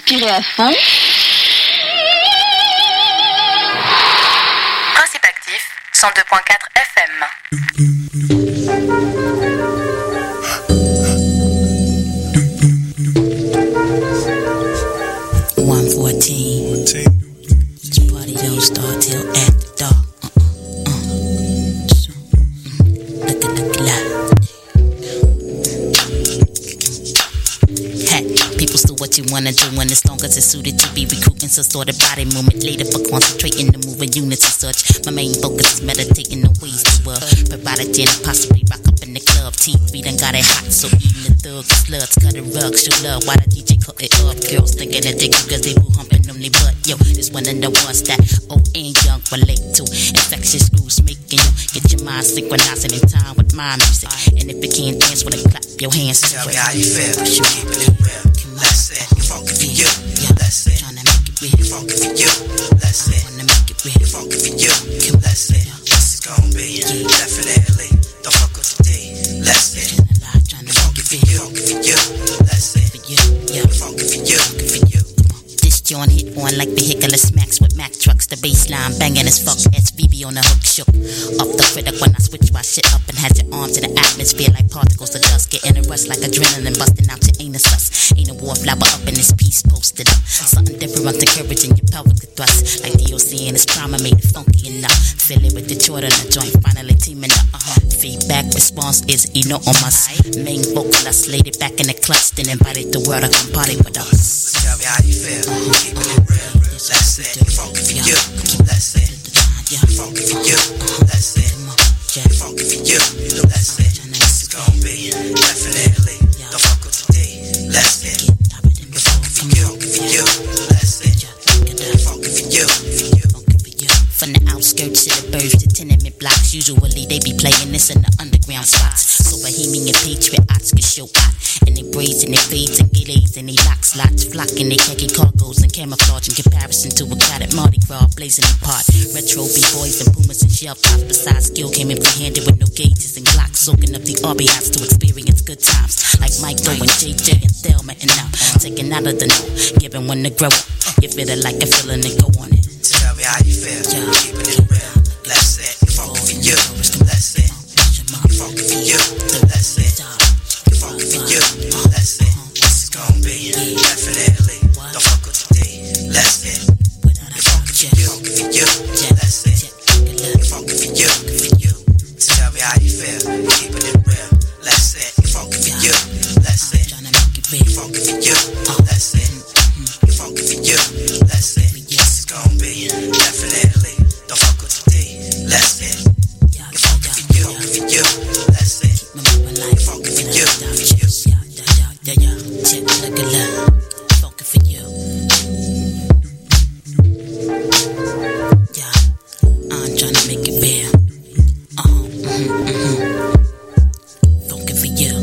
inspirez à fond. Principe actif, 102.4 FM. 1:14. This party don't start till after dark. Look alive. People still what you wanna do when it's long as it's suited to be recruiting. So store the body movement later for concentrating the moving units and such. My main focus is meditating the ways to provide a gin, possibly rock up in the club. TV done got it hot, so eating the thugs, sluts, cut the rug, show love. Why the DJ cut it up? Girls thinking that they cause they boo humping on their butt. Yo, this one of the ones that old and young relate to. Infectious grooves making you get your mind synchronizing in time with my music. And if you can't dance, wanna clap your hands to Tell it. me how you feel. Keeping it real. That's it. You're funky for you. That's it. Tryna make it real. You're funky for you. That's it. Wanna make it real. You're funky for you. That's it. This is gonna be definitely the fuck with the D. That's it. Tryna make it real. Funky for you. That's it. For you, yeah. You're funky for you. This joint hit on like vehicular smacks with Mack trucks. The baseline banging as fuck. SVB on the hook shook. Off the critic when I switch my shit up and had your arms in the atmosphere like particles of dust. Getting a rush like adrenaline busting out your anus sus. Ain't a wallflower up in this piece posted up. Something different encouraging your pelvic to thrust. Like DOC in his prime made it funky enough. Fill it with the Jordan, the joint finally teaming up. Feedback response is enormous. Main vocalist laid it back in the clutch, then invited the world to come party with us. Tell me how you feel. Keeping it real. That's it. You're funky for you. That's it. You're funky for you. That's it. You're funky for you. That's it. This is gonna be definitely the fuck with the D. That's it. You're funky for you. That's it. You're funky for you. From the outskirts to the birds to tenement blocks, usually they be playing this in the underground spots. So Bohemian patriots can show out, and they braids and they fades and gillies and they lock slots, flocking they khaki cargos and camouflage in comparison to a crowded Mardi Gras blazing apart. Retro b-boys and boomers and shelf tops. Besides skill came empty-handed with no gauges and glocks, soaking up the RBIs to experience good times like Mike Doe and JJ and Thelma and now taking out of the no, giving one to grow up. You feel it like a feeling and go on it. Tell me how you feel. Keeping it real. That's it. You're funky for you. That's it. You're funky for you. That's it. You're funky for you. That's it. This is gonna be definitely the fuck with the D. That's it. You're funky for you. That's it. You're funky for you. Tell me how you feel. Keeping it real. That's it. You're funky for you. That's it. You're funky for you. That's it. You're funky for you. That's it. This is gonna be definitely the fuck with the D. That's it. You're funky for you. That's it. You're funky for you. Check look at love. Funky for you. Yeah, I'm trying to make it real. Funky for you.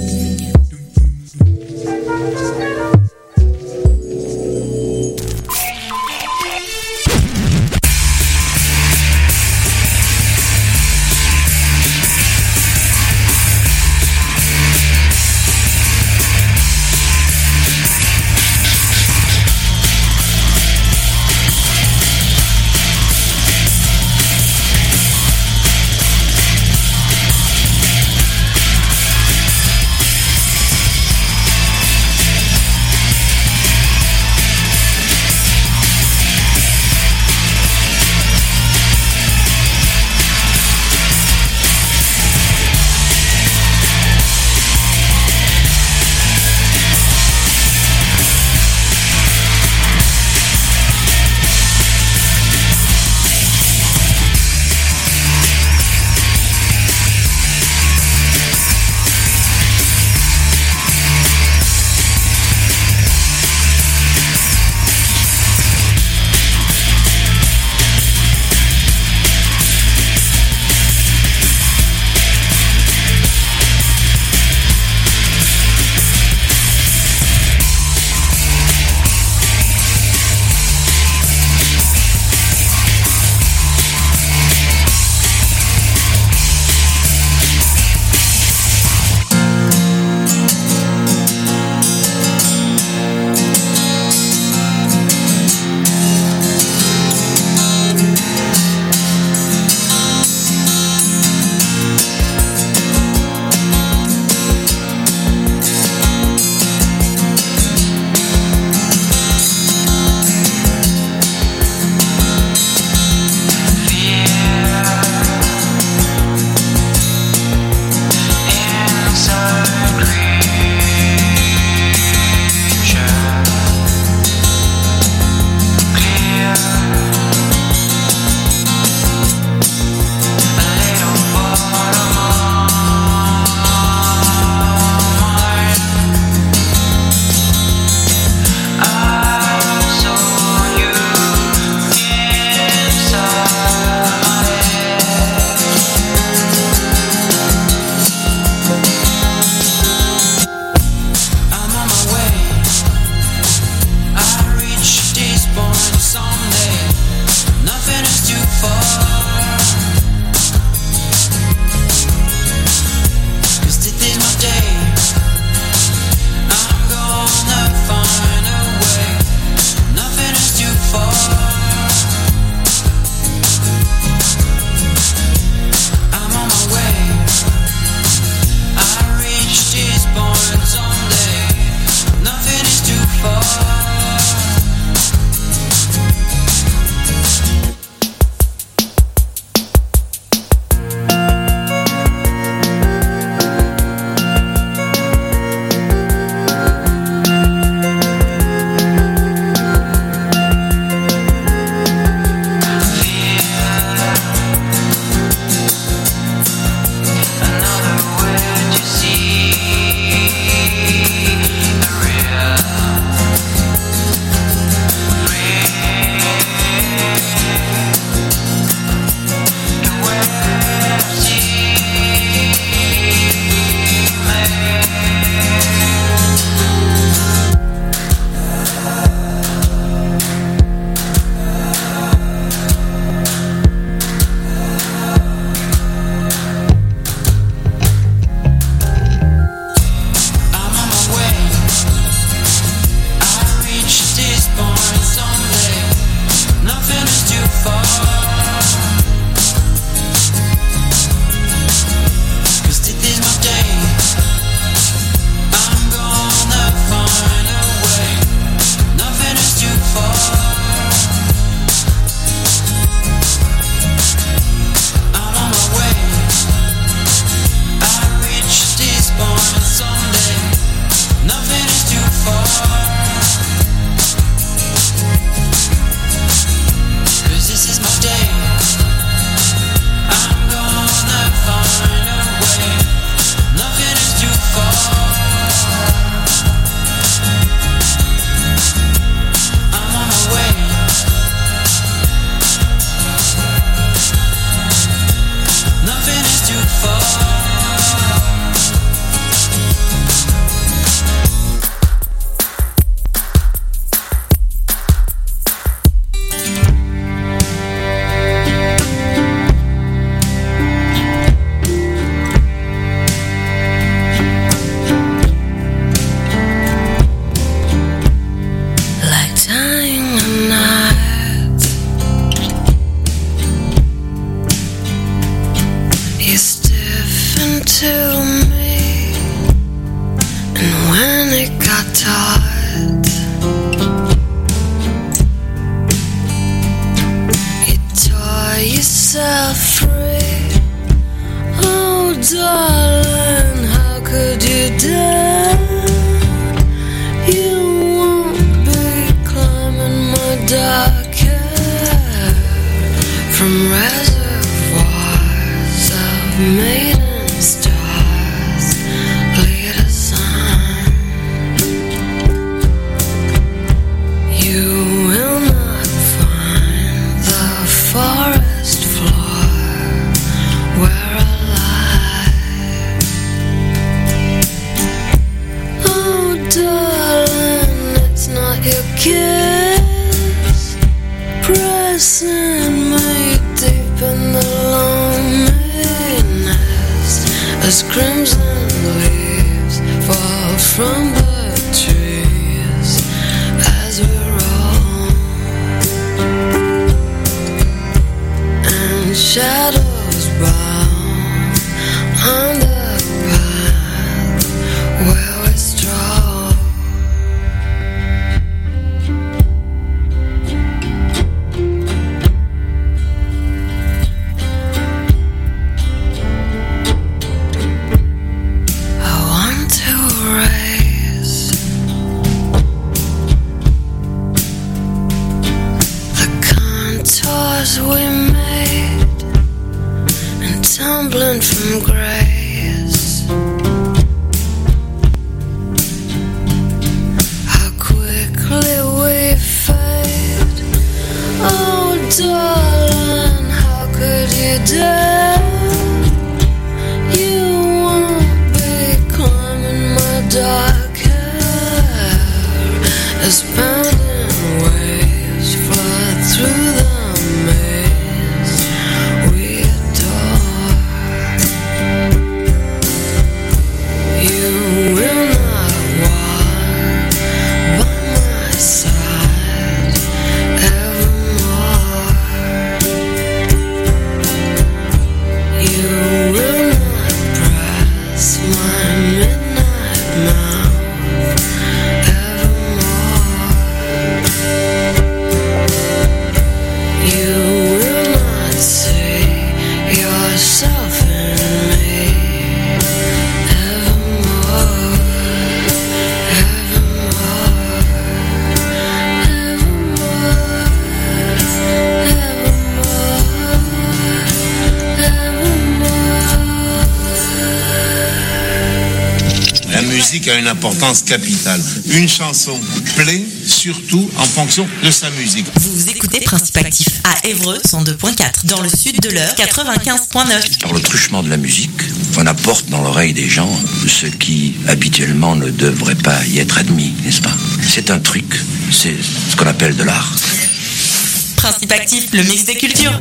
darling, it's not your kiss pressing me deep in the loneliness as crimson leaves fall from the trees as we roll and shadows bound on the path where we stroll. I want to erase the contours we made and tumbling from grace. How quickly we fade. Oh darling, how could you dare? You won't be climbing my dark hair as pounding waves flood through the maze we adore. You will not walk by my side evermore. You will not press my midnight mouth evermore. You will not see yourself in me evermore, evermore, La musique a une importance capitale. Une chanson plaît surtout en fonction de sa musique. Vous écoutez Principe Actif à Évreux 102.4, dans le sud de l'heure 95.9. Par le truchement de la musique, on apporte dans l'oreille des gens ce qui habituellement ne devrait pas y être admis, n'est-ce pas? C'est un truc, c'est ce qu'on appelle de l'art. Principe Actif, le mix des cultures.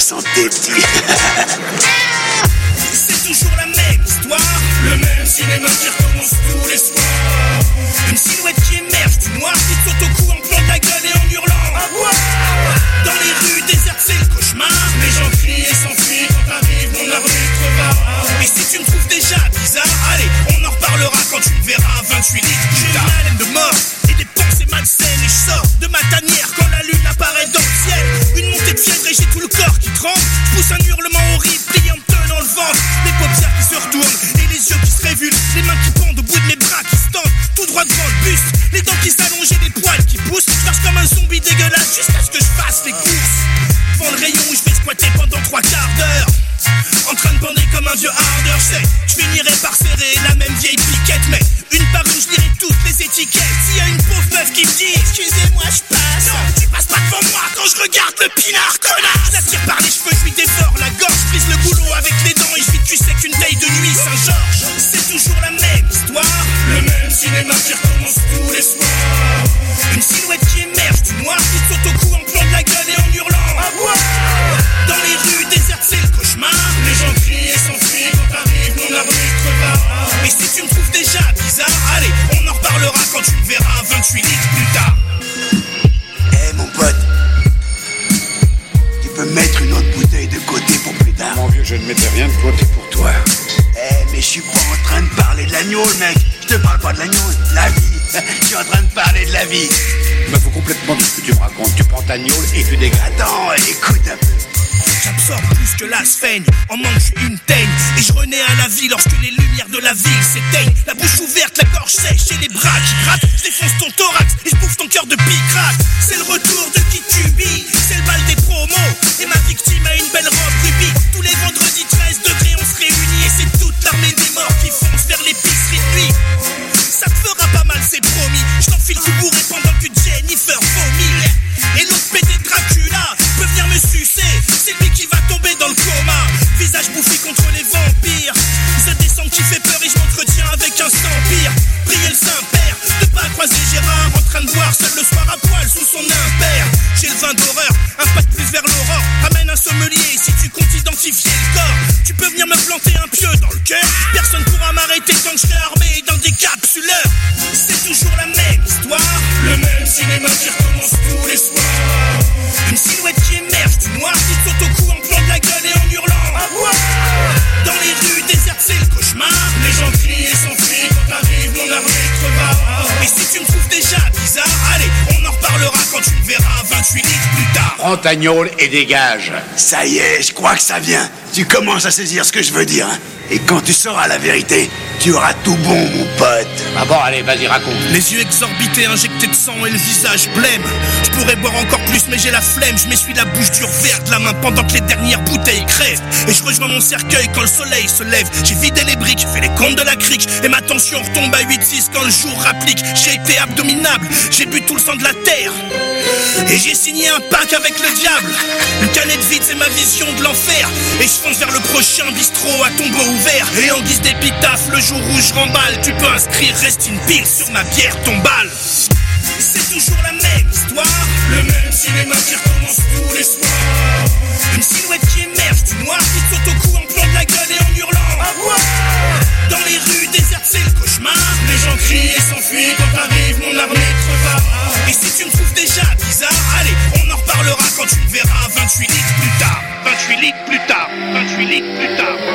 santé, petit. C'est toujours la même histoire, le même cinéma qui recommence tous les soirs. Une silhouette qui émerge du noir, qui te saute au cou en plantant la gueule et en hurlant. Dans les rues désertes, c'est le cauchemar. Les gens crient et s'enfuient quand t'arrives, mon arbitre va. Et si tu me trouves déjà bizarre, allez, on en reparlera quand tu me verras 28 litres. J'ai une haleine de mort et des pensées malsaines. Et je sors de ma tanière quand la lune apparaît dans le ciel. Une montée de fièvre et j'ai tout le corps qui tremble. Je pousse un hurlement horrible, plié en me tenant le ventre. Les paupières qui se retournent et les yeux qui se révulsent. Les mains qui pendent au bout de mes bras qui se tendent tout droit devant le buste. Les dents qui s'allongent et les poils qui poussent. Je marche comme un zombie dégueulasse jusqu'à ce que je fasse les courses. Devant le rayon où je vais squatter pendant 3 quarts d'heure. En train de bander comme un vieux harder, je sais. Je finirai par serrer la même vieille piquette. Mais une par une, je lirai toutes les étiquettes. S'il y a une pauvre meuf qui me dit excusez-moi, je passe. Non, tu passes pas devant moi quand je regarde le pinard, connard. Je la tire par les cheveux, je lui dévore la gorge. Je brise le goulot avec les dents et je vide cul sec une taille de nuit Saint-Georges. C'est toujours la même histoire, le même cinéma qui recommence tous les soirs. Une silhouette qui émerge du noir, qui saute au cou en plantant la gueule et en hurlant. Dans les rues désertes, c'est le cauchemar. Les gens crient et s'enfuient quand t'arrives, mon arbitre va. Et si tu me trouves déjà bizarre, allez, on en reparlera quand tu me verras 28 litres plus tard. Eh mon pote, tu peux mettre une autre bouteille de côté pour plus tard. Mon vieux, je ne mettais rien de côté pour toi. Eh mais je suis pas en train de parler de l'agneau, mec. Je te parle pas de l'agneau, de la vie. Je suis en train de parler de la vie. Je me fous complètement de ce que tu me racontes. Tu prends ta gnôle et tu dégages. Attends, écoute un peu. J'absorbe plus que la sphène, en mange une teigne. Et je renais à la vie lorsque les lumières de la ville s'éteignent. La bouche ouverte, la gorge sèche et les bras qui grattent. Je défonce ton thorax et je bouffe ton cœur de picrate. C'est le retour de Kitubi, c'est le bal des promos. Et ma victime a une belle robe rubis. Tous les vendredis 13 degrés on se réunit. Et c'est toute l'armée des morts qui fonce vers l'épicerie de nuit. Ça te fera pas mal, c'est promis. Je t'enfile tout bourré pendant que Jennifer vomit. Et l'autre pédé de Dracula peut venir me sucer. C'est lui qui va tomber dans le coma. Visage bouffi contre les vampires. The descente qui fait peur et je m'entretiens avec un vampire. Priez le Saint-Père de pas croiser Gérard en train de boire seul le soir à poil sous son impair. J'ai le vin d'horreur, un pas de plus vers l'aurore. Ramène un sommelier si tu comptes identifier le corps. Tu peux venir me planter un pieu dans le cœur. Personne pourra m'arrêter tant que je serai armé d'un décapsuleur. C'est toujours la même histoire, le même cinéma qui recommence tous les soirs. Une silhouette qui émerge du noir, qui saute au cou en plantant la gueule et en hurlant. Dans les rues désertes, c'est le cauchemar. Les gens crient et s'enfuient quand t'arrives, mon arbitre va. Et si tu me trouves déjà bizarre, allez, on en reparlera quand tu me verras 28 litres plus tard. Prends ta gnôle et dégage. Ça y est, je crois que ça vient. Tu commences à saisir ce que je veux dire. Et quand tu sauras la vérité, tu auras tout bon, mon pote. Ah bon, allez, vas-y, raconte. Les yeux exorbités, injectés de sang et le visage blême. Je pourrais boire encore plus, mais j'ai la flemme. Je m'essuie la bouche dure verte de la main pendant que les dernières bouteilles crèvent. Et je rejoins mon cercueil quand le soleil se lève. J'ai vidé les briques, fait les comptes de la crique. Et ma tension retombe à 8-6 quand le jour rapplique. J'ai été abdominable, j'ai bu tout le sang de la terre. Et j'ai signé un pacte avec le diable. Une canette vide, c'est ma vision de l'enfer. Et je fonce vers le prochain bistrot à tombeau ouvert. Et en guise d'épitaphe, le jour où je remballe, tu peux inscrire Rest in Peace sur ma bière tombale. C'est toujours la même histoire, le même cinéma qui recommence tous les soirs. Une silhouette qui émerge du noir, qui saute au cou en plantant la gueule et en hurlant. Dans les rues désertes, c'est le cauchemar. Les gens crient et s'enfuient quand t'arrives, mon arbitre va. Et si tu me trouves déjà bizarre, allez, on en reparlera quand tu me verras 28 litres plus tard. 28 litres plus tard, 28 litres plus tard.